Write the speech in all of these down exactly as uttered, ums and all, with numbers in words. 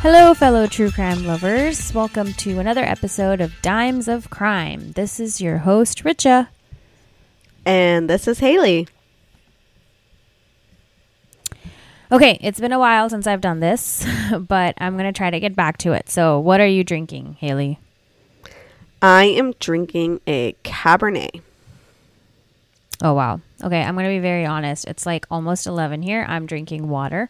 Hello, fellow true crime lovers. Welcome to another episode of Dimes of Crime. This is your host, Richa. And this is Haley. Okay, it's been a while since I've done this, but I'm going to try to get back to it. So, what are you drinking, Haley? I am drinking a Cabernet. Oh, wow. Okay, I'm going to be very honest. It's like almost eleven here. I'm drinking water.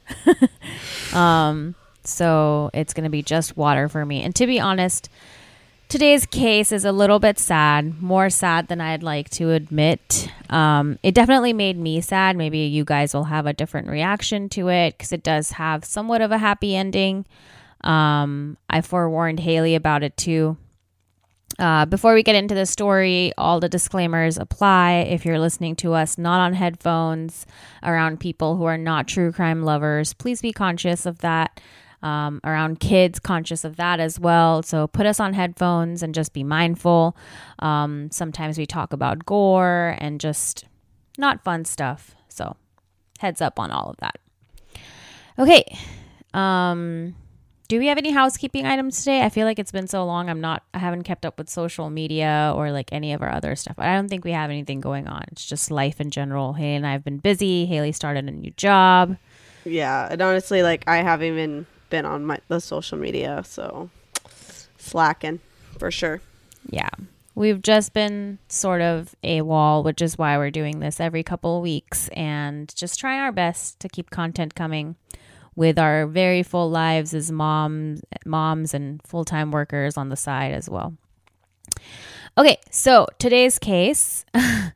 um... So it's going to be just water for me. And to be honest, today's case is a little bit sad, more sad than I'd like to admit. Um, it definitely made me sad. Maybe you guys will have a different reaction to it because it does have somewhat of a happy ending. Um, I forewarned Haley about it too. Uh, before we get into the story, all the disclaimers apply if you're listening to us not on headphones around people who are not true crime lovers. Please be conscious of that. Um, around kids, conscious of that as well. So put us on headphones and just be mindful. Um, sometimes we talk about gore and just not fun stuff. So heads up on all of that. Okay. Um, do we have any housekeeping items today? I feel like it's been so long. I'm not, I haven't kept up with social media or like any of our other stuff. I don't think we have anything going on. It's just life in general. Haley and I have been busy. Haley started a new job. Yeah. And honestly, like I haven't even been on my the social media, so slacking for sure. Yeah, we've just been sort of AWOL, which is why we're doing this every couple of weeks and just trying our best to keep content coming with our very full lives as moms moms and full-time workers on the side as well. Okay, so today's case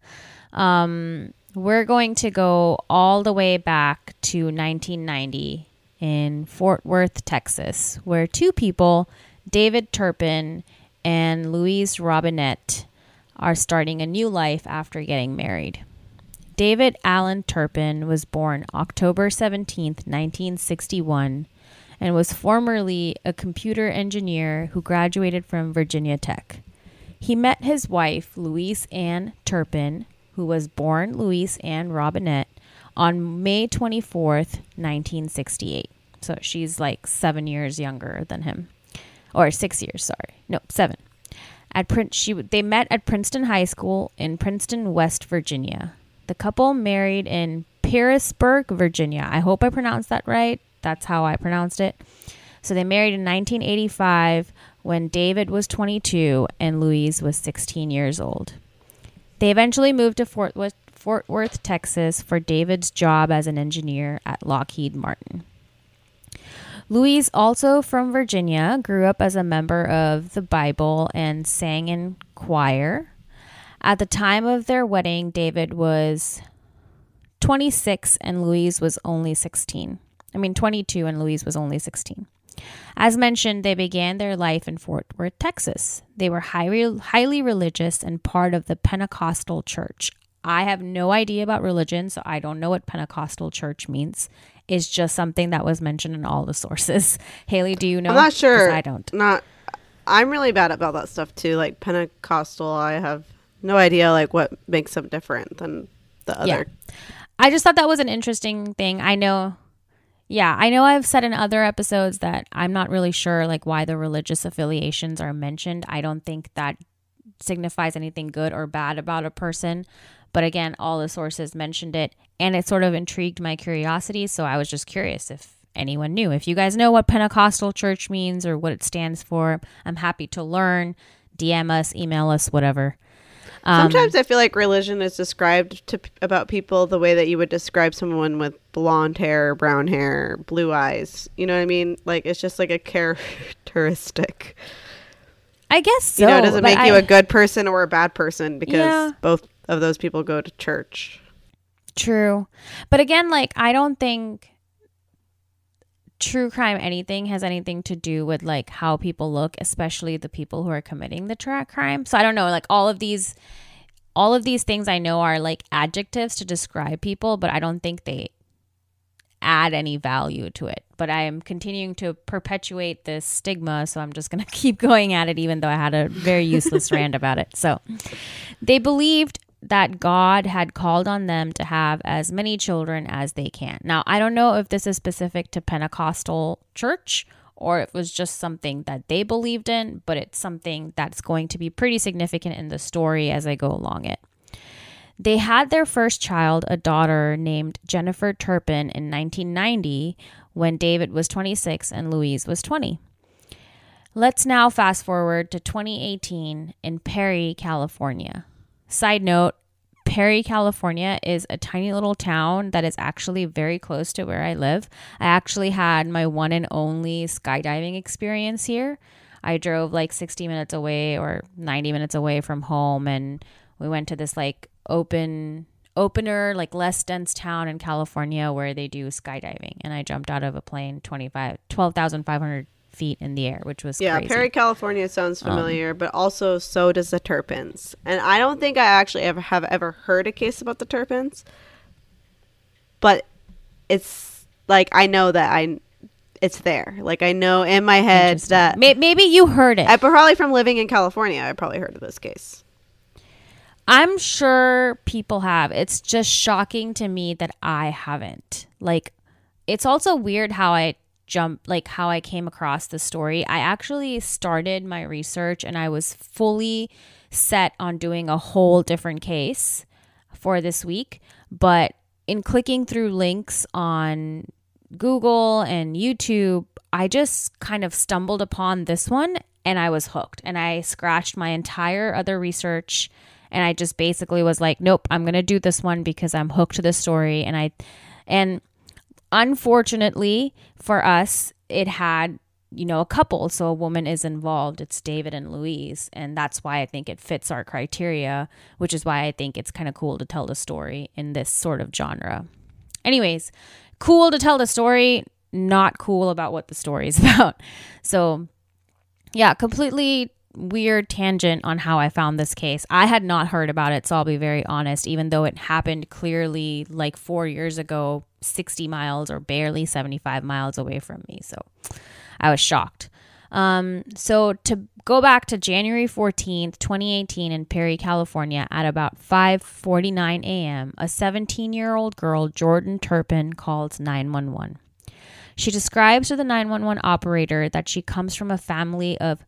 um we're going to go all the way back to nineteen ninety in Fort Worth, Texas, where two people, David Turpin and Louise Robinette, are starting a new life after getting married. David Allen Turpin was born October seventeenth, nineteen sixty-one, and was formerly a computer engineer who graduated from Virginia Tech. He met his wife, Louise Ann Turpin, who was born Louise Ann Robinette, on May twenty-fourth, nineteen sixty-eight. So she's like seven years younger than him. Or six years, sorry. No, seven. At Prin- she, they met at Princeton High School in Princeton, West Virginia. The couple married in Pearisburg, Virginia. I hope I pronounced that right. That's how I pronounced it. So they married in nineteen eighty-five when David was twenty-two and Louise was sixteen years old. They eventually moved to Fort Worth, Fort Worth, Texas for David's job as an engineer at Lockheed Martin. Louise, also from Virginia, grew up as a member of the Bible and sang in choir. At the time of their wedding, David was twenty-six and Louise was only sixteen. I mean, twenty-two and Louise was only sixteen. As mentioned, they began their life in Fort Worth, Texas. They were highly, highly religious and part of the Pentecostal church. I have no idea about religion, so I don't know what Pentecostal church means. It's just something that was mentioned in all the sources. Haley, do you know? I'm not sure. I don't. Not. I'm really bad about that stuff too. Like Pentecostal, I have no idea like what makes them different than the other. Yeah. I just thought that was an interesting thing. I know. Yeah, I know I've said in other episodes that I'm not really sure like why the religious affiliations are mentioned. I don't think that signifies anything good or bad about a person. But again, all the sources mentioned it and it sort of intrigued my curiosity. So I was just curious if anyone knew. If you guys know what Pentecostal church means or what it stands for, I'm happy to learn. D M us, email us, whatever. Um, Sometimes I feel like religion is described to about people the way that you would describe someone with blonde hair, brown hair, blue eyes. You know what I mean? Like it's just like a characteristic. I guess so. You know, it doesn't make I, you a good person or a bad person because yeah. both of those people go to church. True. But again, like I don't think true crime anything has anything to do with like how people look, especially the people who are committing the tra- crime. So I don't know, like all of these all of these things I know are like adjectives to describe people, but I don't think they add any value to it. But I am continuing to perpetuate this stigma, so I'm just going to keep going at it even though I had a very useless rant about it. So they believed that God had called on them to have as many children as they can. Now, I don't know if this is specific to Pentecostal church or it was just something that they believed in, but it's something that's going to be pretty significant in the story as I go along it. They had their first child, a daughter named Jennifer Turpin, in nineteen ninety when David was twenty-six and Louise was twenty. Let's now fast forward to twenty eighteen in Perry, California. Side note, Perry, California is a tiny little town that is actually very close to where I live. I actually had my one and only skydiving experience here. I drove like sixty minutes away or ninety minutes away from home, and we went to this like open opener, like less dense town in California where they do skydiving. And I jumped out of a plane twenty-five, twelve thousand five hundred feet in the air, which was yeah, crazy. Perry, California sounds familiar, um, but also so does the Turpins. And I don't think I actually ever have ever heard a case about the Turpins, but it's like I know that I it's there. Like I know in my head that maybe you heard it. I probably from living in California, I probably heard of this case. I'm sure people have. It's just shocking to me that I haven't. Like, it's also weird how I jump, like how I came across the story. I actually started my research and I was fully set on doing a whole different case for this week. But in clicking through links on Google and YouTube, I just kind of stumbled upon this one and I was hooked. And I scratched my entire other research. And I just basically was like, nope, I'm going to do this one because I'm hooked to the story. And I, and unfortunately for us, it had, you know, a couple. So a woman is involved. It's David and Louise. And that's why I think it fits our criteria, which is why I think it's kind of cool to tell the story in this sort of genre. Anyways, cool to tell the story, not cool about what the story is about. So yeah, completely weird tangent on how I found this case. I had not heard about it, so I'll be very honest, even though it happened clearly like four years ago, sixty miles or barely seventy-five miles away from me. So I was shocked. Um, so to go back to January fourteenth, twenty eighteen in Perry, California at about five forty-nine a.m., a seventeen-year-old girl, Jordan Turpin, calls nine one one. She describes to the nine one one operator that she comes from a family of,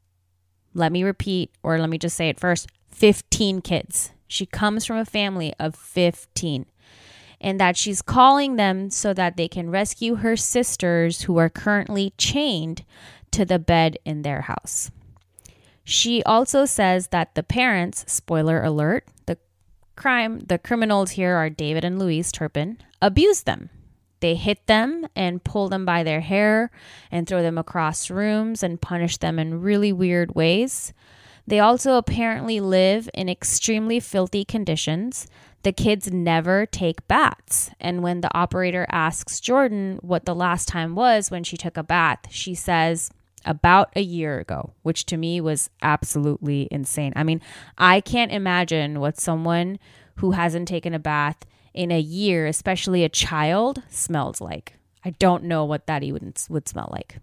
let me repeat, or let me just say it first, fifteen kids. She comes from a family of fifteen. And that she's calling them so that they can rescue her sisters who are currently chained to the bed in their house. She also says that the parents, spoiler alert, the crime, the criminals here are David and Louise Turpin, abused them. They hit them and pull them by their hair and throw them across rooms and punish them in really weird ways. They also apparently live in extremely filthy conditions. The kids never take baths. And when the operator asks Jordan what the last time was when she took a bath, she says about a year ago, which to me was absolutely insane. I mean, I can't imagine what someone who hasn't taken a bath in a year, especially a child, smells like. I don't know what that even would smell like.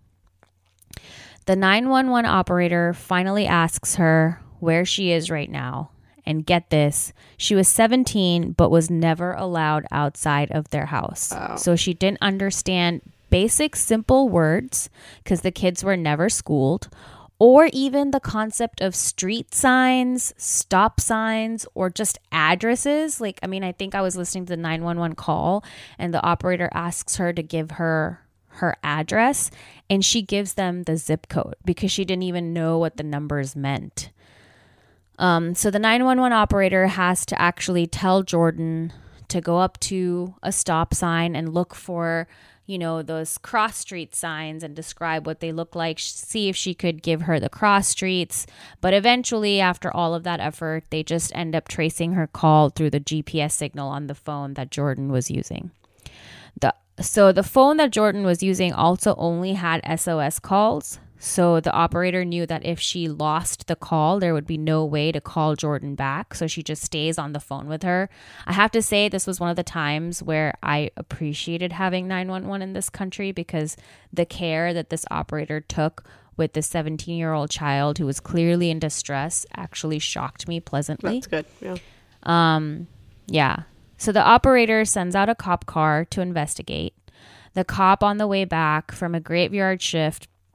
The nine one one operator finally asks her where she is right now. And get this, she was seventeen, but was never allowed outside of their house. Oh. So she didn't understand basic, simple words because the kids were never schooled, or even the concept of street signs, stop signs, or just addresses. Like, I mean, I think I was listening to the nine one one call and the operator asks her to give her her address and she gives them the zip code because she didn't even know what the numbers meant. Um, so the nine one one operator has to actually tell Jordan to go up to a stop sign and look for, you know, those cross street signs and describe what they look like, see if she could give her the cross streets. But eventually, after all of that effort, they just end up tracing her call through the G P S signal on the phone that Jordan was using. The So the phone that Jordan was using also only had S O S calls. So the operator knew that if she lost the call, there would be no way to call Jordan back. So she just stays on the phone with her. I have to say this was one of the times where I appreciated having nine one one in this country because the care that this operator took with the seventeen-year-old child who was clearly in distress actually shocked me pleasantly. That's good. Yeah. Um, yeah. So the operator sends out a cop car to investigate. The cop on the way back from a graveyard shift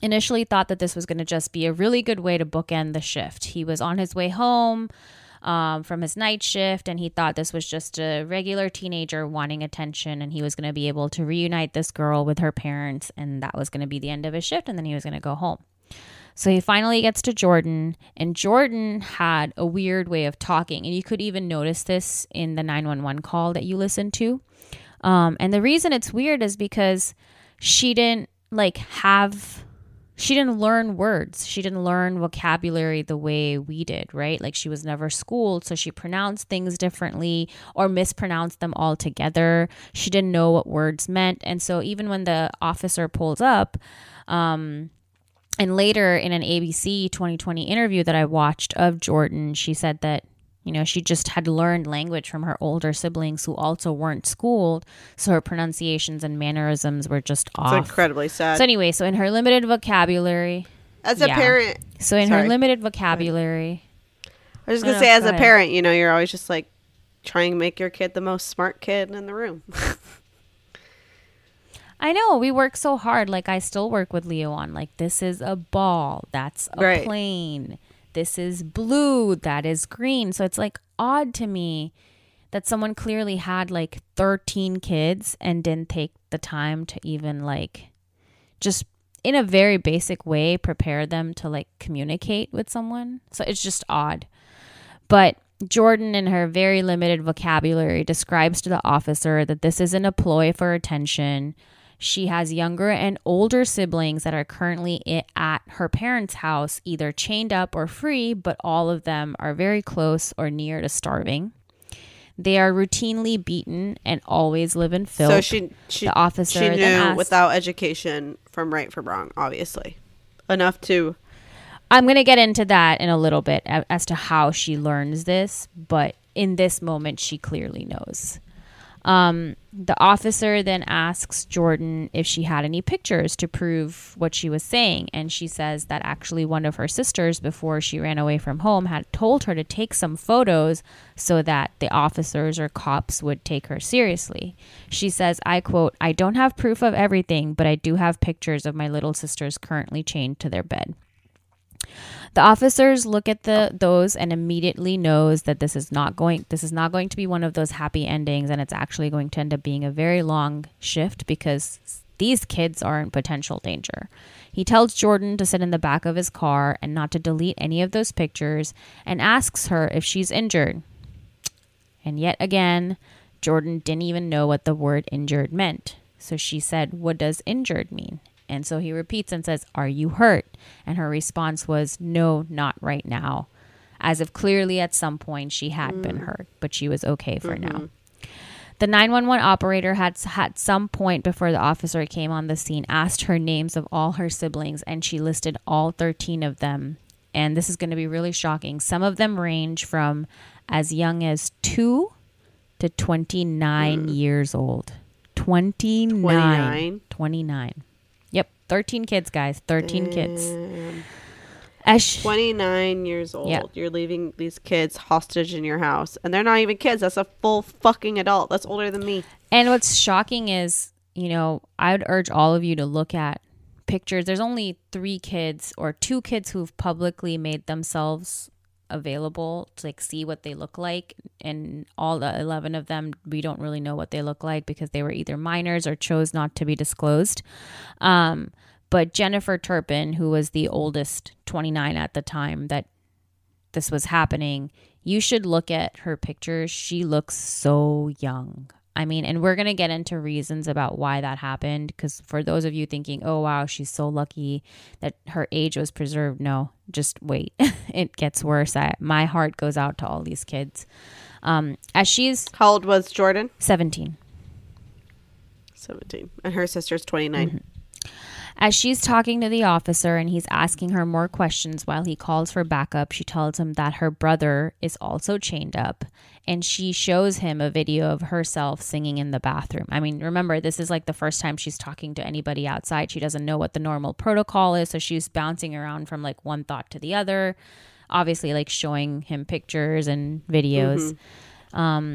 initially thought that this was going to just be a really good way to bookend the shift. He was on his way home um, from his night shift, and he thought this was just a regular teenager wanting attention, and he was going to be able to reunite this girl with her parents, and that was going to be the end of his shift, and then he was going to go home. So he finally gets to Jordan, and Jordan had a weird way of talking, and you could even notice this in the nine one one call that you listened to. Um, and the reason it's weird is because she didn't like have... She didn't learn words. She didn't learn vocabulary the way we did, right? Like she was never schooled, so she pronounced things differently or mispronounced them altogether. She didn't know what words meant. And so even when the officer pulls up, um, and later in an A B C twenty twenty interview that I watched of Jordan, she said that, you know, she just had learned language from her older siblings who also weren't schooled. So her pronunciations and mannerisms were just off. It's incredibly sad. So anyway, so in her limited vocabulary. As a yeah. parent. So in sorry. her limited vocabulary. I was just going to say, as a parent, you know, you're always just like trying to make your kid the most smart kid in the room. I know. We work so hard. Like I still work with Leo on like, this is a ball. That's a right. plane. This is blue, that is green. So it's like odd to me that someone clearly had like thirteen kids and didn't take the time to even like just in a very basic way prepare them to like communicate with someone. So it's just odd. But Jordan, in her very limited vocabulary, describes to the officer that this isn't a ploy for attention. She has younger and older siblings that are currently at her parents' house, either chained up or free, but all of them are very close or near to starving. They are routinely beaten and always live in filth. So she, she, the officer she knew then asked, without education from right from wrong, obviously. Enough to... I'm going to get into that in a little bit as to how she learns this, but in this moment, she clearly knows. Um, the officer then asks Jordan if she had any pictures to prove what she was saying. And she says that actually one of her sisters, before she ran away from home, had told her to take some photos so that the officers or cops would take her seriously. She says, I quote, "I don't have proof of everything, but I do have pictures of my little sisters currently chained to their bed." The officers look at the those and immediately knows that this is not going this is not going to be one of those happy endings, and it's actually going to end up being a very long shift because these kids are in potential danger. He tells Jordan to sit in the back of his car and not to delete any of those pictures, and asks her if she's injured. And yet again, Jordan didn't even know what the word injured meant. So she said, "What does injured mean?" And so he repeats and says, "Are you hurt?" And her response was, "No, not right now." As if clearly at some point she had mm. been hurt, but she was okay for mm-hmm. now. The nine one one operator had at some point before the officer came on the scene asked her names of all her siblings, and she listed all thirteen of them. And this is going to be really shocking. Some of them range from as young as two to twenty-nine mm. years old. twenty-nine. twenty-nine. twenty-nine. Yep, thirteen kids, guys. thirteen Damn. kids. Ash- twenty-nine years old. Yep. You're leaving these kids hostage in your house. And they're not even kids. That's a full fucking adult. That's older than me. And what's shocking is, you know, I would urge all of you to look at pictures. There's only three kids or two kids who've publicly made themselves available to like see what they look like, and all the eleven of them, we don't really know what they look like because they were either minors or chose not to be disclosed. Um, but Jennifer Turpin, who was the oldest, twenty-nine at the time that this was happening, you should look at her pictures. She looks so young. I mean, and we're going to get into reasons about why that happened, because for those of you thinking, oh, wow, she's so lucky that her age was preserved. No, just wait. It gets worse. I, my heart goes out to all these kids. Um, as she's... How old was Jordan? seventeen. seventeen. And her sister's twenty-nine. Mm-hmm. As she's talking to the officer and he's asking her more questions while he calls for backup, she tells him that her brother is also chained up, and she shows him a video of herself singing in the bathroom. I mean, remember, this is like the first time she's talking to anybody outside. She doesn't know what the normal protocol is, so she's bouncing around from like one thought to the other, obviously like showing him pictures and videos. Mm-hmm. Um,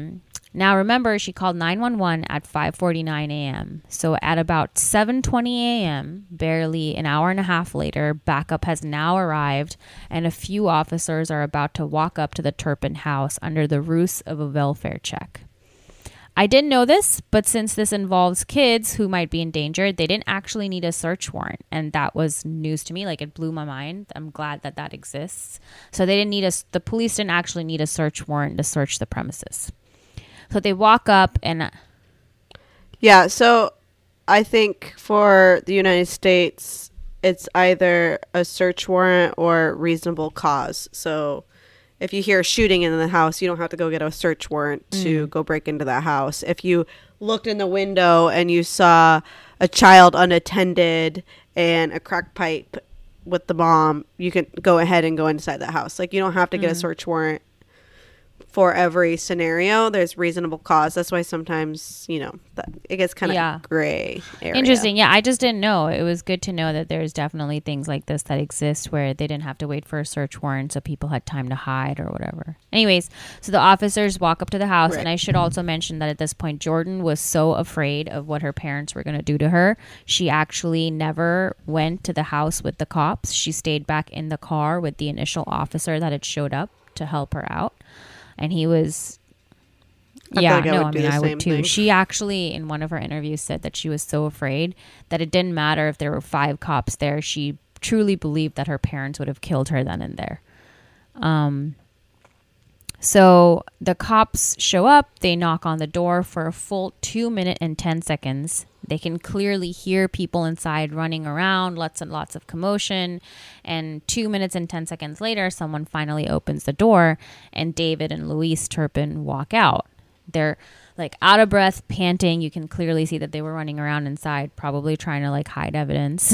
Now, remember, she called nine one one at five forty-nine a.m. So at about seven twenty a.m., barely an hour and a half later, backup has now arrived, and a few officers are about to walk up to the Turpin house under the ruse of a welfare check. I didn't know this, but since this involves kids who might be in danger, they didn't actually need a search warrant. And that was news to me. Like, it blew my mind. I'm glad that that exists. So they didn't need a, the police didn't actually need a search warrant to search the premises. So they walk up and... Yeah, so I think for the United States, it's either a search warrant or reasonable cause. So if you hear shooting in the house, you don't have to go get a search warrant to mm. go break into that house. If you looked in the window and you saw a child unattended and a crack pipe with the bomb, you can go ahead and go inside the house. Like, you don't have to get mm. a search warrant for every scenario. There's reasonable cause. That's why sometimes, you know, that it gets kind of yeah. gray area. Interesting. Yeah, I just didn't know. It was good to know that there's definitely things like this that exist where they didn't have to wait for a search warrant so people had time to hide or whatever. Anyways, so the officers walk up to the house, right. and I should also mention that at this point, Jordan was so afraid of what her parents were going to do to her. She actually never went to the house with the cops. She stayed back in the car with the initial officer that had showed up to help her out. And he was, I yeah, like I no, I mean, I would too. Thing. She actually, in one of her interviews, said that she was so afraid that it didn't matter if there were five cops there. She truly believed that her parents would have killed her then and there. Um, so the cops show up. They knock on the door for a full two minute and ten seconds. They can clearly hear people inside running around, lots and lots of commotion. And two minutes and ten seconds later, someone finally opens the door and David and Louise Turpin walk out. They're like out of breath, panting. You can clearly see that they were running around inside, probably trying to like hide evidence.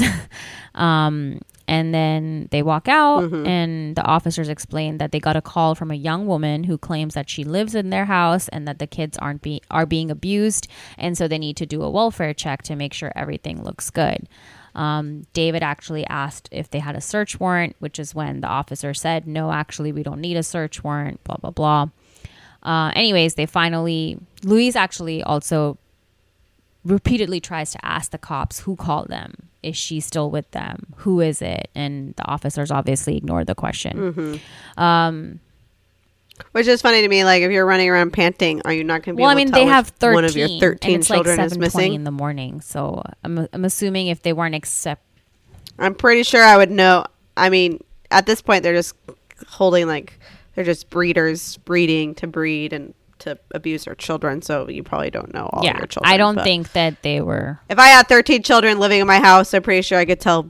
um, and then they walk out mm-hmm. and the officers explain that they got a call from a young woman who claims that she lives in their house and that the kids aren't be are being abused. And so they need to do a welfare check to make sure everything looks good. Um, David actually asked if they had a search warrant, which is when the officer said, no, actually, we don't need a search warrant, blah, blah, blah. Uh, anyways, they finally, Louise actually also repeatedly tries to ask the cops who called them. Is she still with them? Who is it? And the officers obviously ignored the question. Mm-hmm. Um, Which is funny to me. Like, if you're running around panting, are you not going to be well, able I mean, to tell they have thirteen, one of your thirteen children like is missing? in the morning. So I'm, I'm assuming if they weren't accept. I'm pretty sure I would know. I mean, at this point, they're just holding like, they're just breeders breeding to breed and to abuse their children, so you probably don't know all yeah, of your children. I don't think that they were. If I had thirteen children living in my house, I'm pretty sure I could tell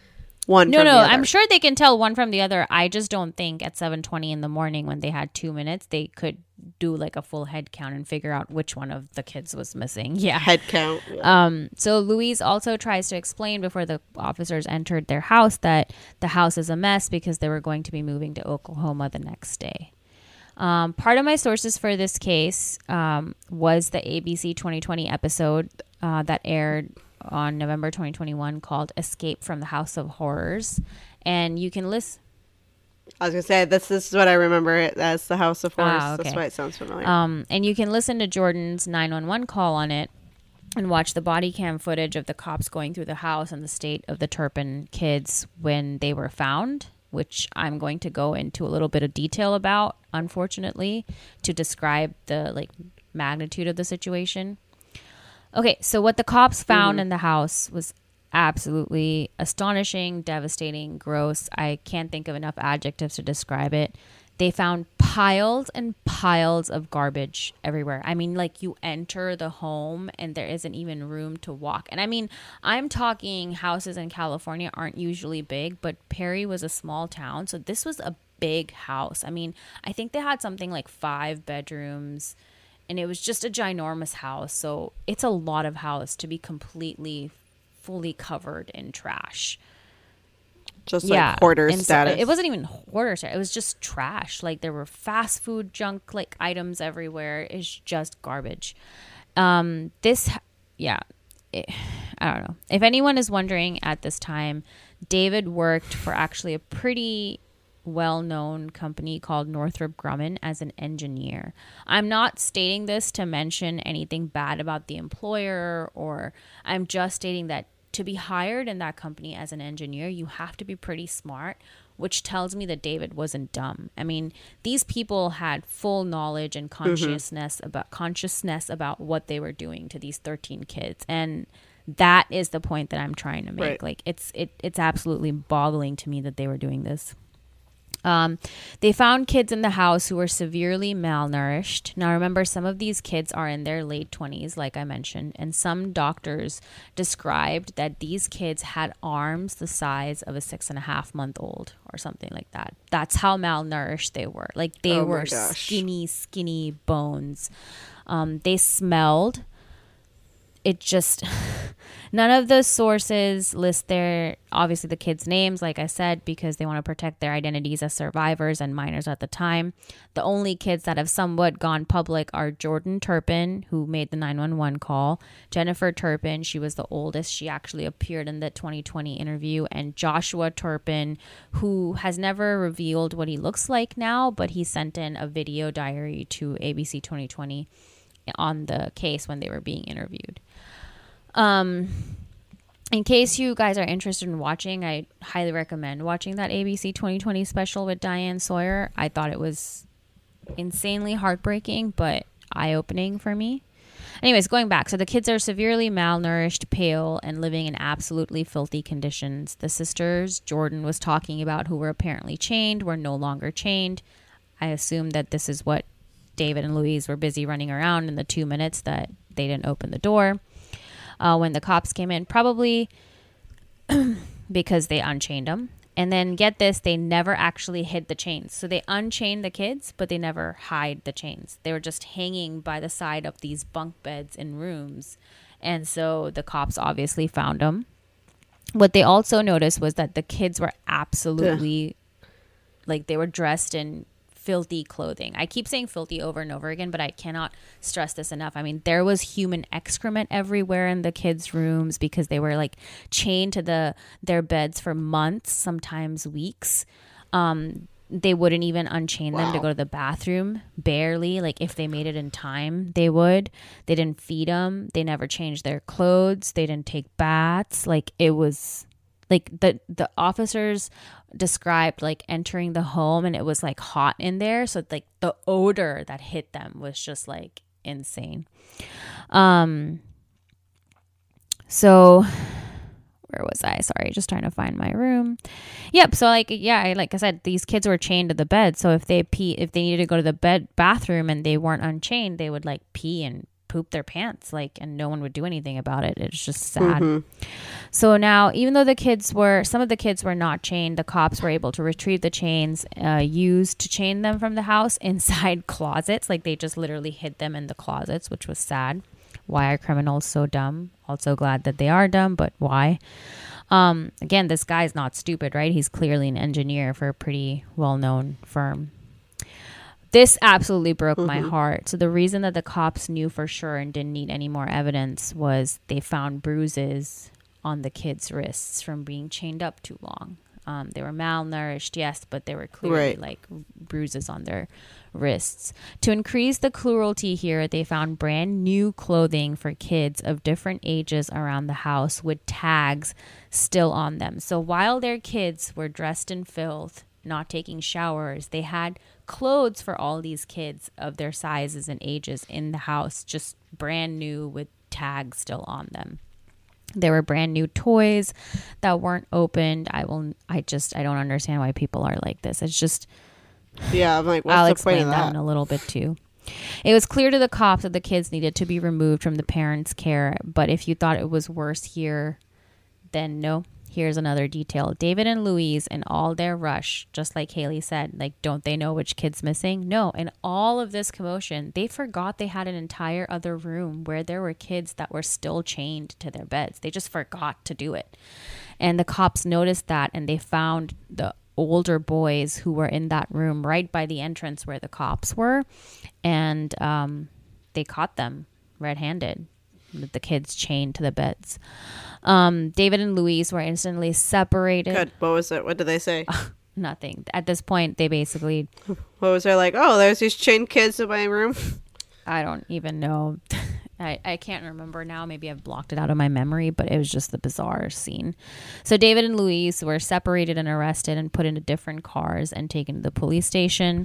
one no, from no, the other. I'm sure they can tell one from the other. I just don't think at seven twenty in the morning when they had two minutes, they could do like a full head count and figure out which one of the kids was missing. Yeah. Head count. Yeah. Um, so Louise also tries to explain before the officers entered their house that the house is a mess because they were going to be moving to Oklahoma the next day. Um, part of my sources for this case um, was the A B C twenty twenty episode uh, that aired on November twenty twenty-one called Escape from the House of Horrors. And you can listen. I was going to say, this, this is what I remember it as, the House of Horrors. Ah, okay. That's why it sounds familiar. Um, and you can listen to Jordan's nine one one call on it and watch the body cam footage of the cops going through the house and the state of the Turpin kids when they were found, which I'm going to go into a little bit of detail about, unfortunately, to describe the like magnitude of the situation. Okay, so what the cops found mm-hmm. in the house was absolutely astonishing, devastating, gross. I can't think of enough adjectives to describe it. They found piles and piles of garbage everywhere. I mean, like, you enter the home and there isn't even room to walk. And I mean, I'm talking houses in California aren't usually big, but Perry was a small town. So this was a big house. I mean, I think they had something like five bedrooms and it was just a ginormous house. So it's a lot of house to be completely, fully covered in trash. Just yeah. like hoarder and status. So it wasn't even hoarder status. It was just trash. Like, there were fast food junk like items everywhere. It's just garbage. Um, this, yeah, it, I don't know. If anyone is wondering at this time, David worked for actually a pretty well-known company called Northrop Grumman as an engineer. I'm not stating this to mention anything bad about the employer, or I'm just stating that to be hired in that company as an engineer, you have to be pretty smart, which tells me that David wasn't dumb. I mean, these people had full knowledge and consciousness mm-hmm. about consciousness about what they were doing to these thirteen kids. And that is the point that I'm trying to make. Right. Like, it's it it's absolutely boggling to me that they were doing this. Um, they found kids in the house who were severely malnourished. Now, remember, some of these kids are in their late twenties, like I mentioned, and some doctors described that these kids had arms the size of a six and a half month old or something like that. That's how malnourished they were. Like, they oh were skinny, skinny bones. Um, they smelled. It just... None of the sources list their, obviously, the kids' names, like I said, because they want to protect their identities as survivors and minors at the time. The only kids that have somewhat gone public are Jordan Turpin, who made the nine one one call, Jennifer Turpin, she was the oldest. She actually appeared in the twenty twenty interview, and Joshua Turpin, who has never revealed what he looks like now, but he sent in a video diary to A B C twenty twenty on the case when they were being interviewed. Um, in case you guys are interested in watching, I highly recommend watching that A B C twenty twenty special with Diane Sawyer. I thought it was insanely heartbreaking, but eye-opening for me. Anyways, going back. So the kids are severely malnourished, pale, and living in absolutely filthy conditions. The sisters Jordan was talking about, who were apparently chained, were no longer chained. I assume that this is what David and Louise were busy running around in the two minutes that they didn't open the door. Uh, when the cops came in, probably because they unchained them. And then get this, they never actually hid the chains. So they unchained the kids, but they never hide the chains. They were just hanging by the side of these bunk beds in rooms. And so the cops obviously found them. What they also noticed was that the kids were absolutely, yeah. like they were dressed in filthy clothing. I keep saying filthy over and over again, but I cannot stress this enough. I mean, there was human excrement everywhere in the kids' rooms because they were like chained to the their beds for months, sometimes weeks. Um, they wouldn't even unchain wow. them to go to the bathroom, barely. Like if they made it in time, they would. They didn't feed them. They never changed their clothes. They didn't take baths. Like it was like the the officers described like entering the home and it was like hot in there, so like the odor that hit them was just like insane. Um so where was I? Sorry, just trying to find my room. Yep. So like yeah, like I said, these kids were chained to the bed. So if they pee, if they needed to go to the bed bathroom and they weren't unchained, they would like pee and poop their pants, like, and no one would do anything about it. It's just sad. Mm-hmm. So now, even though the kids were, some of the kids were not chained, the cops were able to retrieve the chains uh, used to chain them from the house inside closets. Like they just literally hid them in the closets, which was sad. Why are criminals so dumb? Also glad that they are dumb, but why? Um, again, this guy's not stupid, right? He's clearly an engineer for a pretty well-known firm. This absolutely broke mm-hmm. my heart. So the reason that the cops knew for sure and didn't need any more evidence was they found bruises on the kids' wrists from being chained up too long. Um, they were malnourished, yes, but there were clearly right. like bruises on their wrists. To increase the cruelty here, they found brand new clothing for kids of different ages around the house with tags still on them. So while their kids were dressed in filth, not taking showers, they had clothes for all these kids of their sizes and ages in the house, just brand new with tags still on them. There were brand new toys that weren't opened. I will, I just, I don't understand why people are like this. It's just, yeah, I'm like, what's I'll the explain point of that? that in a little bit too. It was clear to the cops that the kids needed to be removed from the parents' care, but if you thought it was worse here, then no. Here's another detail. David and Louise, in all their rush, just like Haley said, like, don't they know which kid's missing? No. In all of this commotion, they forgot they had an entire other room where there were kids that were still chained to their beds. They just forgot to do it. And the cops noticed that, and they found the older boys who were in that room right by the entrance where the cops were. And um, they caught them red-handed, with the kids chained to the beds. Um, David and Louise were instantly separated. Good. What was it? What did they say? nothing. At this point, they basically... What was there like, oh, there's these chained kids in my room? I don't even know. I, I can't remember now. Maybe I've blocked it out of my memory, but it was just the bizarre scene. So David and Louise were separated and arrested and put into different cars and taken to the police station.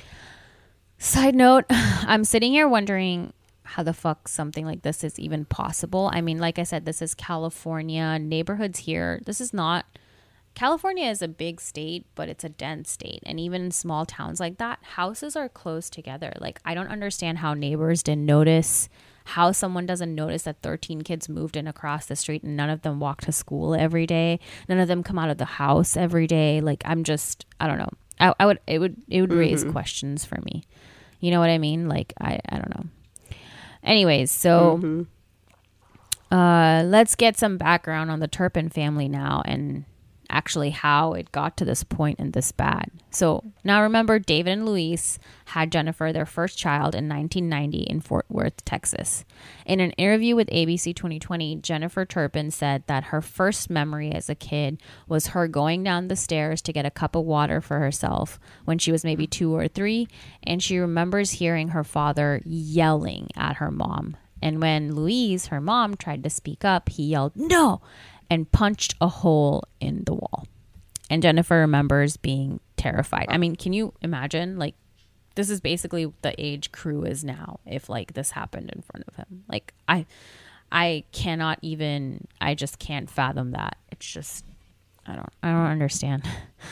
Side note, I'm sitting here wondering how the fuck something like this is even possible. I mean, like I said, this is California. Neighborhoods here, this is not... California is a big state, but it's a dense state. And even in small towns like that, houses are close together. Like, I don't understand how neighbors didn't notice, how someone doesn't notice that thirteen kids moved in across the street and none of them walk to school every day. None of them come out of the house every day. Like, I'm just, I don't know. I, I would, it would, it would mm-hmm. raise questions for me. You know what I mean? Like, I, I don't know. Anyways, so mm-hmm. uh, let's get some background on the Turpin family now and actually how it got to this point and this bad. So now remember, David and Louise had Jennifer, their first child, in nineteen ninety in Fort Worth, Texas. In an interview with A B C twenty twenty, Jennifer Turpin said that her first memory as a kid was her going down the stairs to get a cup of water for herself when she was maybe two or three, and she remembers hearing her father yelling at her mom. And when Louise, her mom, tried to speak up, he yelled, "No!" and punched a hole in the wall. And Jennifer remembers being terrified. I mean, can you imagine? Like, this is basically the age Crew is now if, like, this happened in front of him. Like, I I cannot even, I just can't fathom that. It's just, I don't, I don't understand.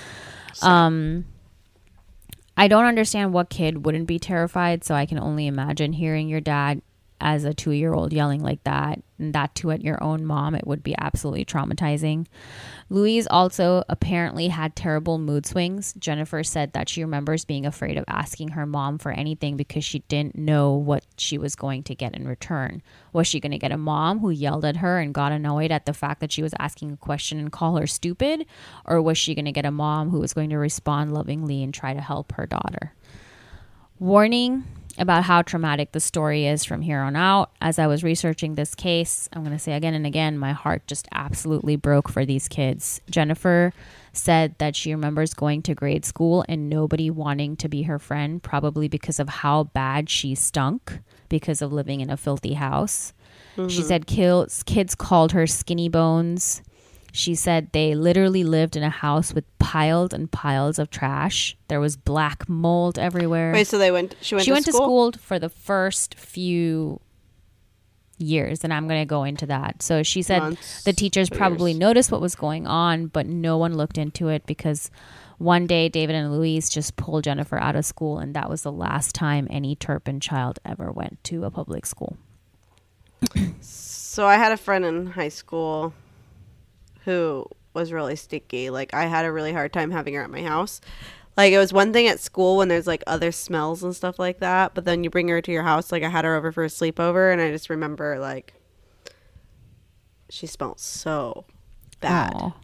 Um, I don't understand what kid wouldn't be terrified, so I can only imagine hearing your dad as a two-year-old yelling like that, and that too at your own mom. It would be absolutely traumatizing. Louise also apparently had terrible mood swings. Jennifer said that she remembers being afraid of asking her mom for anything because she didn't know what she was going to get in return. Was she going to get a mom who yelled at her and got annoyed at the fact that she was asking a question and call her stupid? Or was she going to get a mom who was going to respond lovingly and try to help her daughter? Warning about how traumatic the story is from here on out. As I was researching this case, I'm going to say again and again, my heart just absolutely broke for these kids. Jennifer said that she remembers going to grade school and nobody wanting to be her friend, probably because of how bad she stunk because of living in a filthy house. Mm-hmm. She said kids, kids called her skinny bones. She said they literally lived in a house with piles and piles of trash. There was black mold everywhere. Wait, so they went. She went. She to went school? to school for the first few years, and I'm going to go into that. So she said Months, the teachers probably years. noticed what was going on, but no one looked into it because one day David and Louise just pulled Jennifer out of school, and that was the last time any Turpin child ever went to a public school. So I had a friend in high school who was really sticky. Like, I had a really hard time having her at my house. Like, it was one thing at school when there's, like, other smells and stuff like that. But then you bring her to your house. Like, I had her over for a sleepover. And I just remember, like, she smelled so bad. Aww.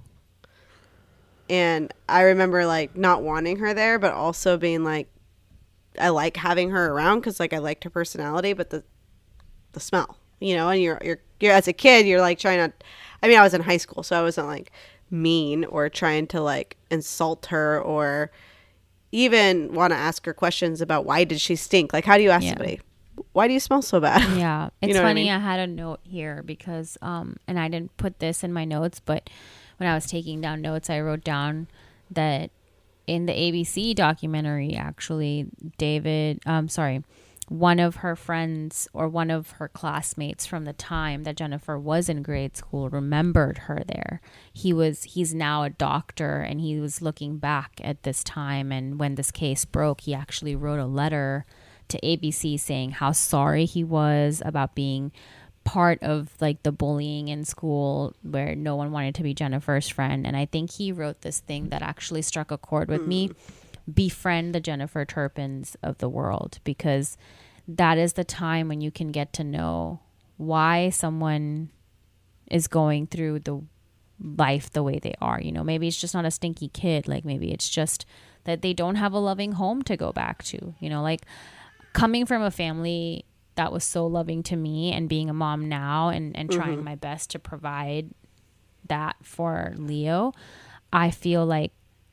And I remember, like, not wanting her there. But also being, like, I like having her around. Because, like, I liked her personality. But the the smell, you know. And you're, you're, you're as a kid, you're, like, trying to... I mean, I was in high school, so I wasn't, like, mean or trying to, like, insult her or even want to ask her questions about why did she stink. Like, how do you ask yeah. somebody, why do you smell so bad? Yeah. It's you know funny. I, mean? I had a note here because, um, and I didn't put this in my notes, but when I was taking down notes, I wrote down that in the A B C documentary, actually, David, um, sorry, one of her friends or one of her classmates from the time that Jennifer was in grade school remembered her there. He was, he's now a doctor, and he was looking back at this time. And when this case broke, he actually wrote a letter to A B C saying how sorry he was about being part of, like, the bullying in school where no one wanted to be Jennifer's friend. And I think he wrote this thing that actually struck a chord with mm. me. Befriend the Jennifer Turpins of the world, because that is the time when you can get to know why someone is going through the life the way they are. You know, maybe it's just not a stinky kid. Like, maybe it's just that they don't have a loving home to go back to. You know, like, coming from a family that was so loving to me and being a mom now and, and mm-hmm. trying my best to provide that for Leo, I feel like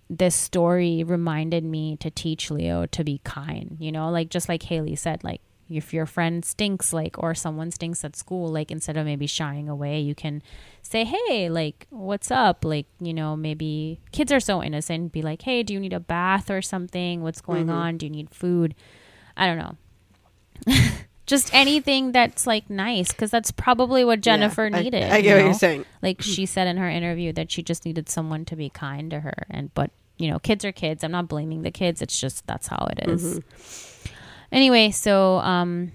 this story reminded me to teach Leo to be kind, you know, like just like Haley said, like if your friend stinks, like, or someone stinks at school, like instead of maybe shying away, you can say, hey, like, what's up? Like, you know, maybe kids are so innocent. Be like, hey, do you need a bath or something? What's going mm-hmm. on? Do you need food? I don't know. Just anything that's like nice, because that's probably what Jennifer yeah, needed. I, I get you know? what you're saying. Like she said in her interview that she just needed someone to be kind to her. And but you know, kids are kids. I'm not blaming the kids. It's just that's how it is. Mm-hmm. Anyway, so um,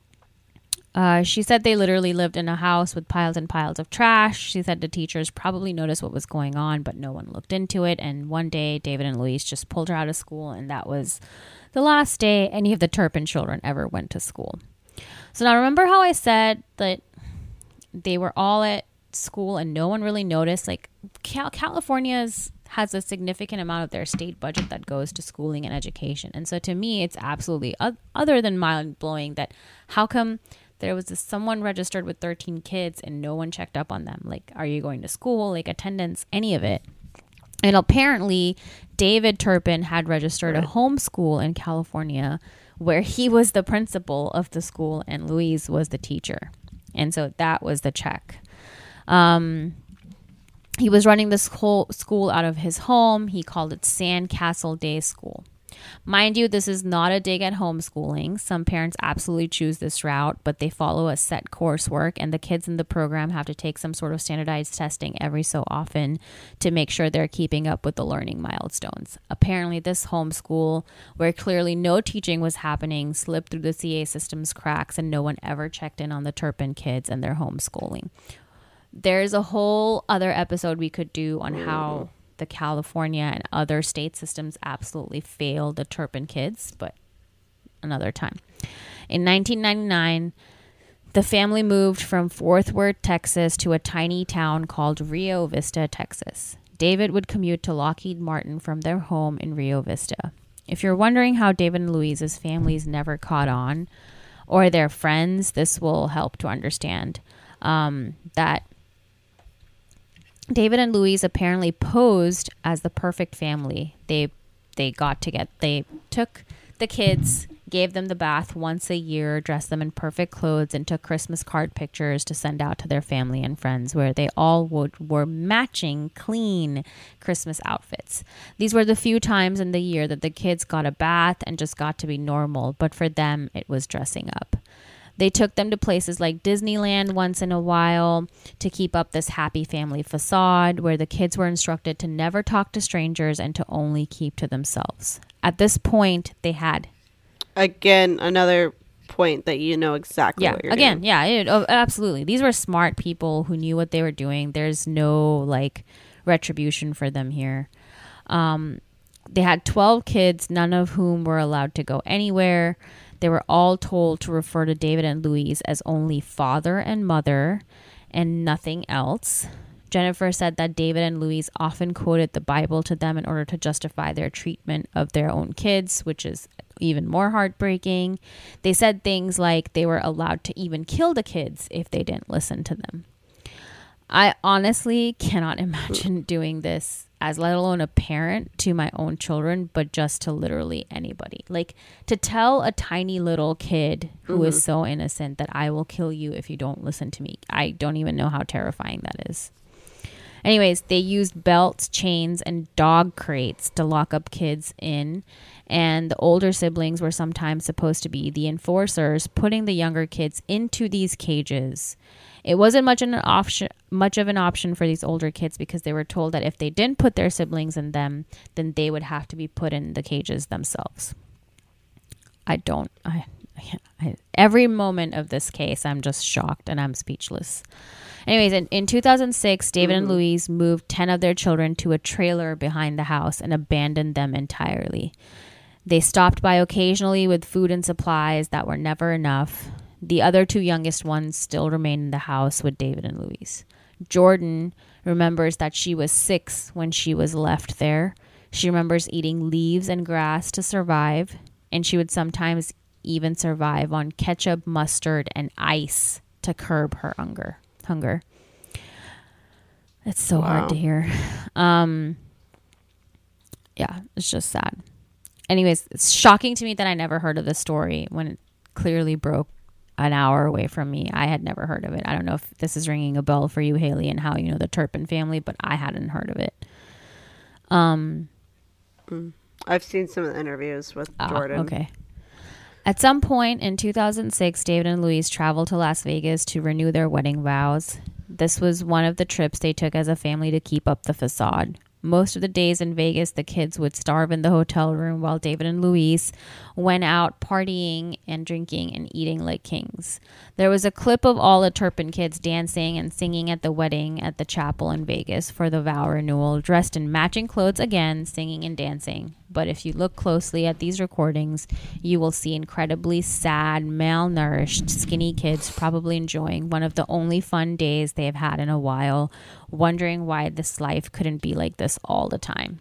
uh, she said they literally lived in a house with piles and piles of trash. She said the teachers probably noticed what was going on, but no one looked into it. And one day, David and Louise just pulled her out of school, and that was the last day any of the Turpin children ever went to school. So now remember how I said that they were all at school and no one really noticed? Like Cal- California's has a significant amount of their state budget that goes to schooling and education. And so to me, it's absolutely o- other than mind blowing that how come there was this, someone registered with thirteen kids and no one checked up on them? Like, are you going to school? Like attendance, any of it. And apparently David Turpin had registered right. a homeschool in California where he was the principal of the school and Louise was the teacher. And so that was the check. Um, he was running this whole school out of his home. He called it Sandcastle Day School. Mind you, this is not a dig at homeschooling. Some parents absolutely choose this route, but they follow a set coursework, and the kids in the program have to take some sort of standardized testing every so often to make sure they're keeping up with the learning milestones. Apparently, this homeschool, where clearly no teaching was happening, slipped through the C A system's cracks, and no one ever checked in on the Turpin kids and their homeschooling. There's a whole other episode we could do on how the California and other state systems absolutely failed the Turpin kids, but another time. In nineteen ninety-nine, the family moved from Fort Worth, Texas to a tiny town called Rio Vista, Texas. David would commute to Lockheed Martin from their home in Rio Vista. If you're wondering how David and Louise's families never caught on, or their friends, this will help to understand um, that David and Louise apparently posed as the perfect family. They they got to get, they took the kids, gave them the bath once a year, dressed them in perfect clothes, and took Christmas card pictures to send out to their family and friends where they all would were matching clean Christmas outfits. These were the few times in the year that the kids got a bath and just got to be normal, but for them, it was dressing up. They took them to places like Disneyland once in a while to keep up this happy family facade where the kids were instructed to never talk to strangers and to only keep to themselves. At this point, they had... Again, another point that you know exactly yeah, what you're again, doing. Yeah, it, oh, absolutely. These were smart people who knew what they were doing. There's no, like, retribution for them here. Um, they had twelve kids, none of whom were allowed to go anywhere. They were all told to refer to David and Louise as only father and mother and nothing else. Jennifer said that David and Louise often quoted the Bible to them in order to justify their treatment of their own kids, which is even more heartbreaking. They said things like they were allowed to even kill the kids if they didn't listen to them. I honestly cannot imagine doing this, as let alone a parent, to my own children, but just to literally anybody. Like, to tell a tiny little kid who mm-hmm. is so innocent that I will kill you if you don't listen to me. I don't even know how terrifying that is. Anyways, they used belts, chains, and dog crates to lock up kids in, and the older siblings were sometimes supposed to be the enforcers, putting the younger kids into these cages. It wasn't much an option, much of an option for these older kids because they were told that if they didn't put their siblings in them, then they would have to be put in the cages themselves. I don't, I, I every moment of this case, I'm just shocked and I'm speechless. Anyways, in, in two thousand six, David mm-hmm. and Louise moved ten of their children to a trailer behind the house and abandoned them entirely. They stopped by occasionally with food and supplies that were never enough. The other two youngest ones still remain in the house with David and Louise. Jordan remembers that she was six when she was left there. She remembers eating leaves and grass to survive, and she would sometimes even survive on ketchup, mustard, and ice to curb her hunger. Hunger. It's so wow. hard to hear. Um, Yeah, it's just sad. Anyways, it's shocking to me that I never heard of this story when it clearly broke an hour away from me. I had never heard of it. I don't know if this is ringing a bell for you, Haley, and how you know the Turpin family, but I hadn't heard of it. Um, mm. I've seen some of the interviews with ah, Jordan. Okay. At some point in two thousand six, David and Louise traveled to Las Vegas to renew their wedding vows. This was one of the trips they took as a family to keep up the facade. Most of the days in Vegas, the kids would starve in the hotel room while David and Louise went out partying and drinking and eating like kings. There was a clip of all the Turpin kids dancing and singing at the wedding at the chapel in Vegas for the vow renewal, dressed in matching clothes again, singing and dancing. But if you look closely at these recordings, you will see incredibly sad, malnourished, skinny kids probably enjoying one of the only fun days they have had in a while, wondering why this life couldn't be like this all the time.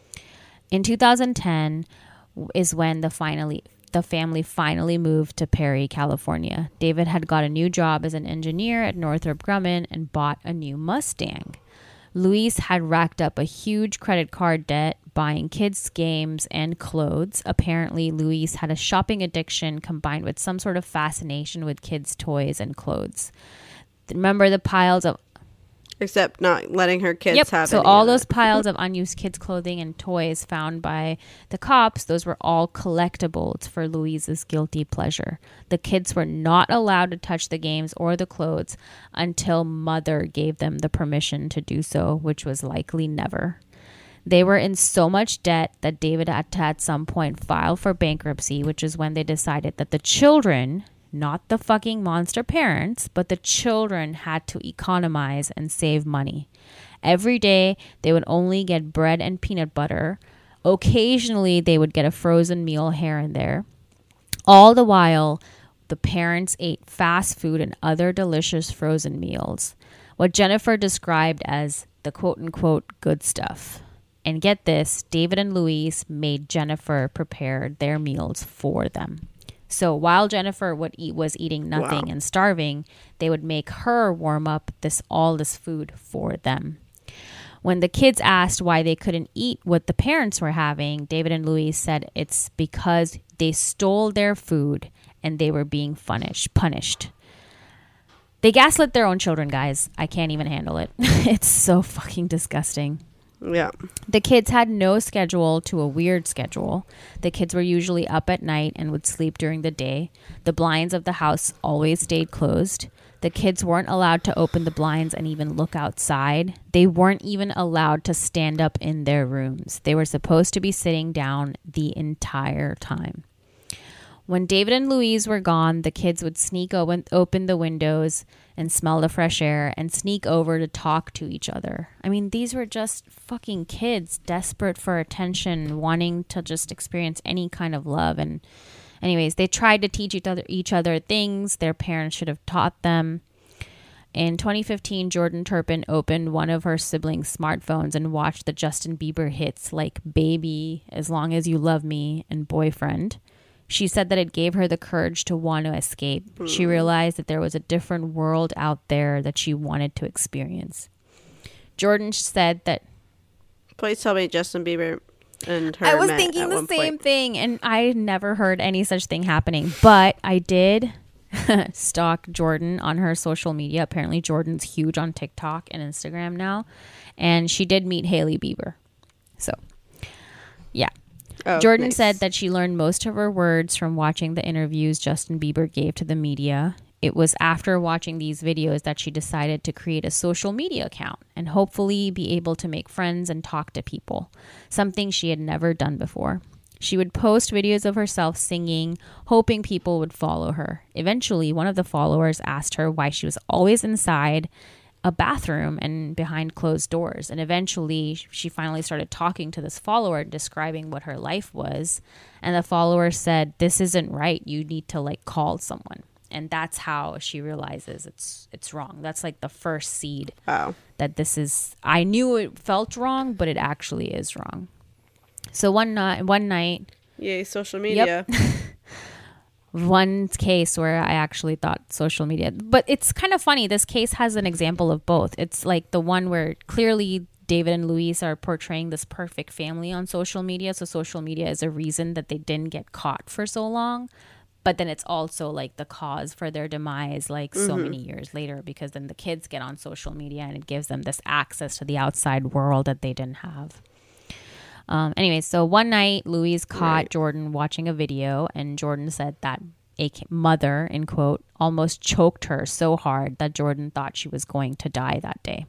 In two thousand ten is when the finally the family finally moved to Perry, California. David had got a new job as an engineer at Northrop Grumman and bought a new Mustang. Louise had racked up a huge credit card debt, buying kids' games and clothes. Apparently, Louise had a shopping addiction combined with some sort of fascination with kids' toys and clothes. Remember the piles of... Except not letting her kids yep. have So any all of those it. piles of unused kids' clothing and toys found by the cops, those were all collectibles for Louise's guilty pleasure. The kids were not allowed to touch the games or the clothes until mother gave them the permission to do so, which was likely never. They were in so much debt that David had to at some point file for bankruptcy, which is when they decided that the children... not the fucking monster parents, but the children had to economize and save money. Every day, they would only get bread and peanut butter. Occasionally, they would get a frozen meal here and there. All the while, the parents ate fast food and other delicious frozen meals, what Jennifer described as the quote-unquote good stuff. And get this, David and Louise made Jennifer prepare their meals for them. So while Jennifer would eat, was eating nothing wow. and starving, they would make her warm up this all this food for them. When the kids asked why they couldn't eat what the parents were having, David and Louise said it's because they stole their food and they were being punished. punished. They gaslit their own children, guys. I can't even handle it. It's so fucking disgusting. Yeah. The kids had no schedule to a weird schedule. The kids were usually up at night and would sleep during the day. The blinds of the house always stayed closed. The kids weren't allowed to open the blinds and even look outside. They weren't even allowed to stand up in their rooms. They were supposed to be sitting down the entire time. When David and Louise were gone, the kids would sneak open, open the windows and smell the fresh air and sneak over to talk to each other. I mean, these were just fucking kids, desperate for attention, wanting to just experience any kind of love. And anyways, they tried to teach each other, each other things their parents should have taught them. In twenty fifteen, Jordan Turpin opened one of her siblings' smartphones and watched the Justin Bieber hits like Baby, As Long As You Love Me, and Boyfriend. She said that it gave her the courage to want to escape. Mm. She realized that there was a different world out there that she wanted to experience. Jordan said that... Please tell me Justin Bieber and her I was met thinking at the one same point. thing, and I never heard any such thing happening. But I did stalk Jordan on her social media. Apparently, Jordan's huge on TikTok and Instagram now. And she did meet Hailey Bieber. So, yeah. Oh, Jordan nice. said that she learned most of her words from watching the interviews Justin Bieber gave to the media. It was after watching these videos that she decided to create a social media account and hopefully be able to make friends and talk to people, something she had never done before. She would post videos of herself singing, hoping people would follow her. Eventually, one of the followers asked her why she was always inside a bathroom and behind closed doors. And eventually she finally started talking to this follower, describing what her life was. And the follower said, "This isn't right. You need to like call someone." And that's how she realizes it's it's wrong. That's like the first seed wow. that this is. I knew it felt wrong, but it actually is wrong. So one night, one night, yay, social media. Yep. One case where I actually thought social media, but it's kind of funny. This case has an example of both. It's like the one where clearly David and Louise are portraying this perfect family on social media. So social media is a reason that they didn't get caught for so long. But then it's also like the cause for their demise, like mm-hmm. so many years later, because then the kids get on social media and it gives them this access to the outside world that they didn't have. Um, anyway, so one night Louise caught right. Jordan watching a video, and Jordan said that a mother, in quote, almost choked her so hard that Jordan thought she was going to die that day.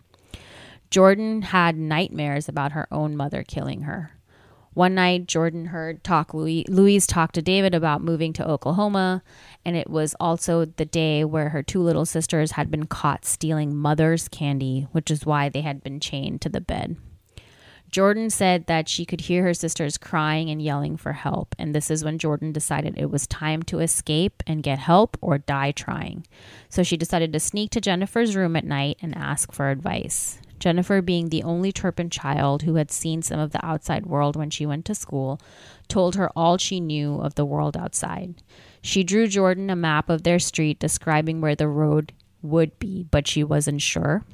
Jordan had nightmares about her own mother killing her. One night, Jordan heard talk Louise, Louise talk to David about moving to Oklahoma, and it was also the day where her two little sisters had been caught stealing mother's candy, which is why they had been chained to the bed. Jordan said that she could hear her sisters crying and yelling for help, and this is when Jordan decided it was time to escape and get help or die trying. So she decided to sneak to Jennifer's room at night and ask for advice. Jennifer, being the only Turpin child who had seen some of the outside world when she went to school, told her all she knew of the world outside. She drew Jordan a map of their street describing where the road would be, but she wasn't sure.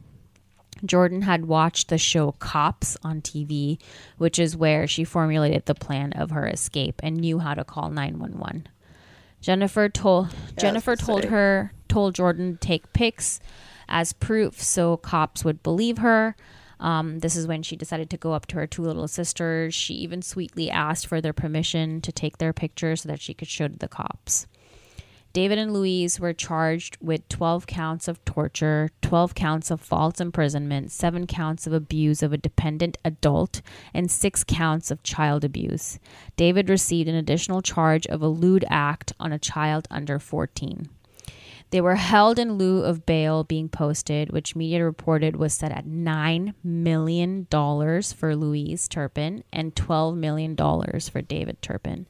Jordan had watched the show Cops on T V, which is where she formulated the plan of her escape and knew how to call nine one one. Jennifer told yeah, Jennifer told say. her told Jordan to take pics as proof so cops would believe her. Um, this is when she decided to go up to her two little sisters. She even sweetly asked for their permission to take their pictures so that she could show to the cops. David and Louise were charged with twelve counts of torture, twelve counts of false imprisonment, seven counts of abuse of a dependent adult, and six counts of child abuse. David received an additional charge of a lewd act on a child under fourteen. They were held in lieu of bail being posted, which media reported was set at nine million dollars for Louise Turpin and twelve million dollars for David Turpin.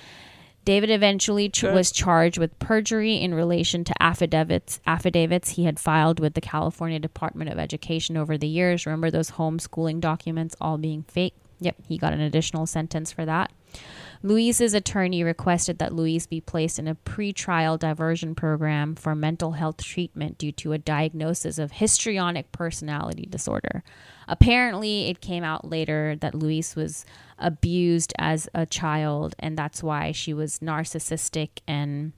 David eventually ch- was charged with perjury in relation to affidavits affidavits he had filed with the California Department of Education over the years. Remember those homeschooling documents all being fake? Yep, he got an additional sentence for that. Louise's attorney requested that Louise be placed in a pre-trial diversion program for mental health treatment due to a diagnosis of histrionic personality disorder. Apparently, it came out later that Louise was abused as a child, and that's why she was narcissistic and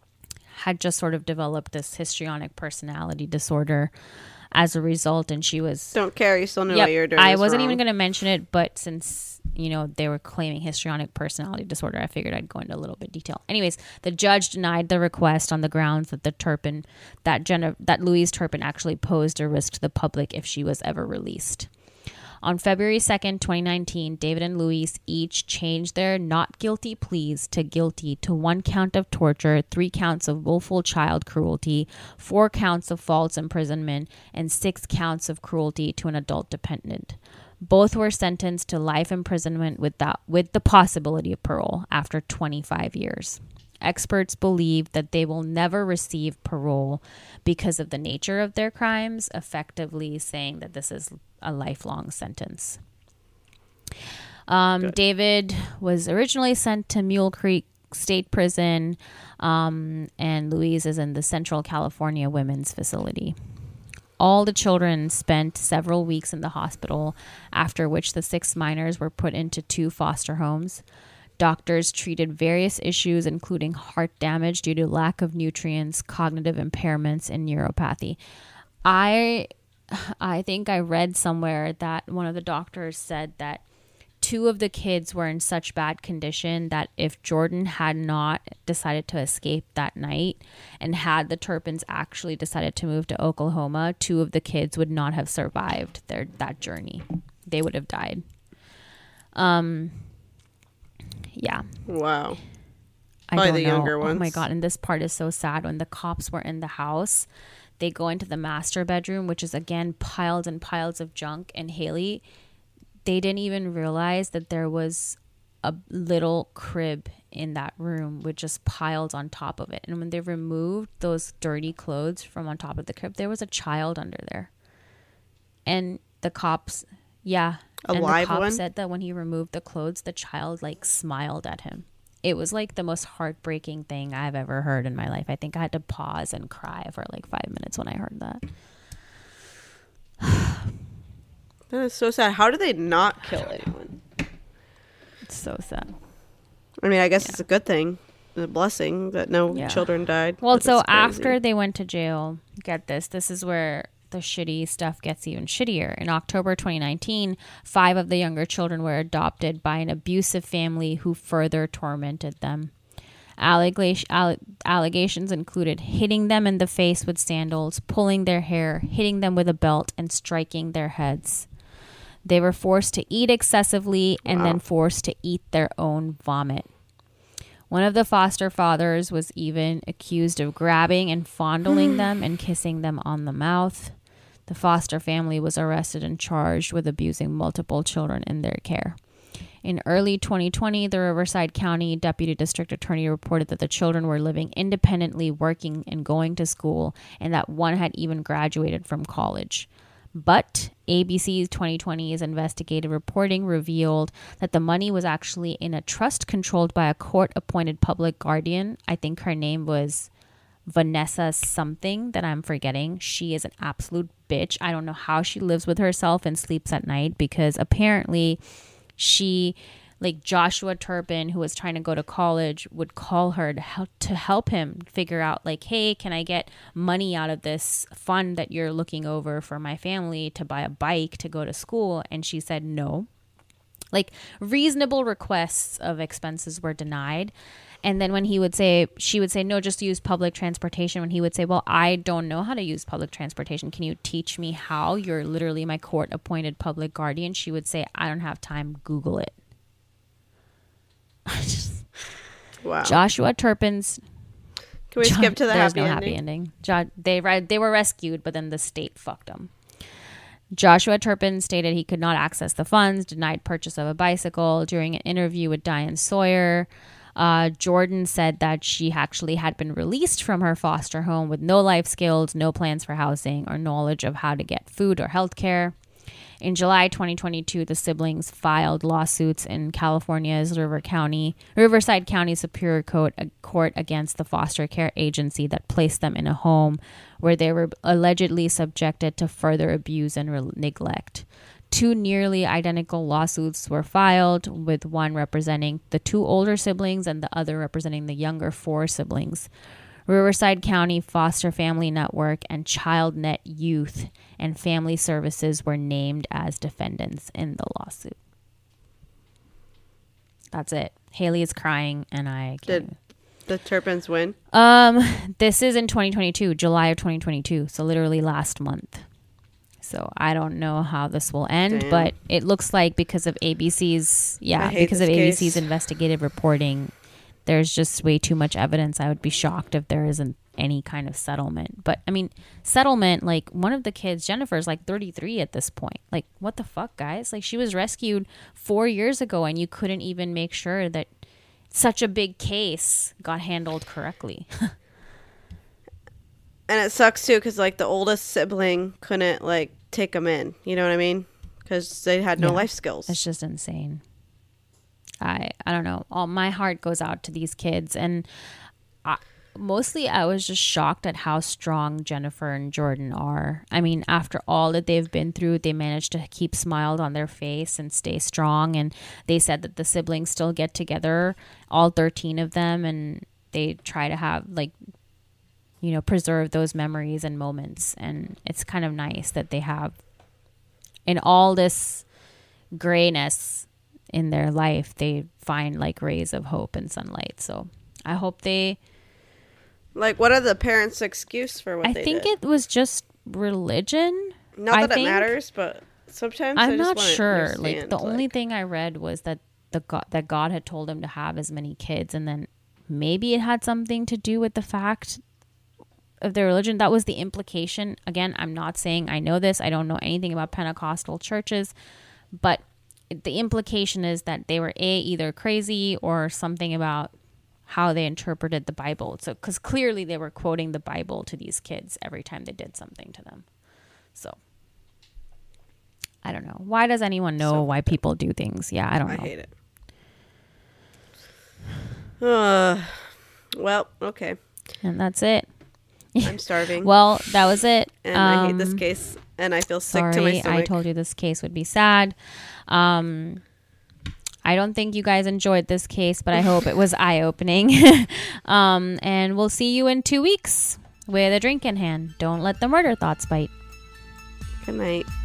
had just sort of developed this histrionic personality disorder as a result. And she was... Don't care, you still knew yep, what you were doing. I wasn't wrong. even going to mention it, but since, you know, they were claiming histrionic personality disorder, I figured I'd go into a little bit of detail. Anyways, the judge denied the request on the grounds that the Turpin, that Jenna, that Louise Turpin actually posed a risk to the public if she was ever released. On February second, twenty nineteen, David and Louise each changed their not guilty pleas to guilty to one count of torture, three counts of willful child cruelty, four counts of false imprisonment, and six counts of cruelty to an adult dependent. Both were sentenced to life imprisonment with, that, with the possibility of parole after twenty-five years. Experts believe that they will never receive parole because of the nature of their crimes, effectively saying that this is a lifelong sentence. Um, David was originally sent to Mule Creek State Prison, um, and Louise is in the Central California Women's Facility. All the children spent several weeks in the hospital, after which the six minors were put into two foster homes. Doctors treated various issues, including heart damage due to lack of nutrients, cognitive impairments, and neuropathy. I, I think I read somewhere that one of the doctors said that two of the kids were in such bad condition that if Jordan had not decided to escape that night and had the Turpins actually decided to move to Oklahoma, two of the kids would not have survived their that journey. They would have died. Um... Yeah. Wow. I Probably don't the know. younger ones. Oh my God. And this part is so sad. When the cops were in the house, they go into the master bedroom, which is again piles and piles of junk. And Haley, they didn't even realize that there was a little crib in that room with just piles on top of it. And when they removed those dirty clothes from on top of the crib, there was a child under there. And the cops, yeah. A and live the cop one? said that when he removed the clothes, the child like smiled at him. It was like the most heartbreaking thing I've ever heard in my life. I think I had to pause and cry for like five minutes when I heard that. That is so sad. How do they not kill anyone? It's so sad. I mean, I guess Yeah. it's a good thing, a blessing that no Yeah. children died. Well, but so it's crazy. after they went to jail, get this, this is where the shitty stuff gets even shittier. In October twenty nineteen, five of the younger children were adopted by an abusive family who further tormented them. Allegation, alle- allegations included hitting them in the face with sandals, pulling their hair, hitting them with a belt, and striking their heads. They were forced to eat excessively and Wow. then forced to eat their own vomit. One of the foster fathers was even accused of grabbing and fondling them and kissing them on the mouth. The foster family was arrested and charged with abusing multiple children in their care. In early twenty twenty, the Riverside County Deputy District Attorney reported that the children were living independently, working and going to school, and that one had even graduated from college. But A B C's twenty twenty's investigative reporting revealed that the money was actually in a trust controlled by a court-appointed public guardian. I think her name was Vanessa something that I'm forgetting. She is an absolute bitch. I don't know how she lives with herself and sleeps at night, because apparently she, like Joshua Turpin, who was trying to go to college, would call her to help, to help him figure out, like, hey, can I get money out of this fund that you're looking over for my family to buy a bike to go to school? And she said no. Like, reasonable requests of expenses were denied. And then when he would say, she would say, no, just use public transportation. When he would say, well, I don't know how to use public transportation. Can you teach me how? You're literally my court appointed public guardian. She would say, I don't have time. Google it. Wow. Joshua Turpin's. Can we Jo- skip to the There's happy no ending? happy ending. Jo- they, re- they were rescued, but then the state fucked them. Joshua Turpin stated he could not access the funds, denied purchase of a bicycle. During an interview with Diane Sawyer, uh, Jordan said that she actually had been released from her foster home with no life skills, no plans for housing, or knowledge of how to get food or health care. In July twenty twenty-two, the siblings filed lawsuits in California's River County, Riverside County Superior Court, Court against the foster care agency that placed them in a home where they were allegedly subjected to further abuse and re- neglect. Two nearly identical lawsuits were filed, with one representing the two older siblings and the other representing the younger four siblings. Riverside County Foster Family Network and ChildNet Youth and Family Services were named as defendants in the lawsuit. That's it. Haley is crying, and I can't. Did the Turpins win? Um, this is in twenty twenty-two, July of twenty twenty-two, so literally last month. So I don't know how this will end, Damn. but it looks like because of A B C's, yeah, I hate because of this A B C's case. investigative reporting, there's just way too much evidence. I would be shocked if there isn't any kind of settlement. But I mean, settlement, like one of the kids, Jennifer's like thirty-three at this point. Like, what the fuck, guys? Like, she was rescued four years ago and you couldn't even make sure that such a big case got handled correctly. And it sucks too, because like the oldest sibling couldn't like take them in. You know what I mean? Because they had no Yeah. life skills. It's just insane. I I don't know. All my heart goes out to these kids, and I, mostly I was just shocked at how strong Jennifer and Jordan are. I mean, after all that they've been through, they managed to keep smiles on their face and stay strong. And they said that the siblings still get together, all thirteen of them, and they try to have like, you know, preserve those memories and moments. And it's kind of nice that they have, in all this grayness in their life, they find like rays of hope and sunlight. So I hope they, Like, what are the parents' excuse for what I they think did? it was just religion. Not I that it think- matters, but sometimes I I'm just not wanna sure. Like, understand, the only like- thing I read was that the God, that God had told him to have as many kids, and then maybe it had something to do with the fact of their religion. That was the implication. Again, I'm not saying I know this. I don't know anything about Pentecostal churches, but the implication is that they were a either crazy or something about how they interpreted the Bible. So, because clearly they were quoting the Bible to these kids every time they did something to them. So, I don't know. Why does anyone know So- why people do things? Yeah, I don't I know. hate it. Uh, well, okay. And that's it. I'm starving. Well, that was it. and um, I hate this case, and I feel sick sorry, to my stomach. I told you this case would be sad. Um, I don't think you guys enjoyed this case, but I hope it was eye-opening. um, and we'll see you in two weeks with a drink in hand. Don't let the murder thoughts bite. Good night.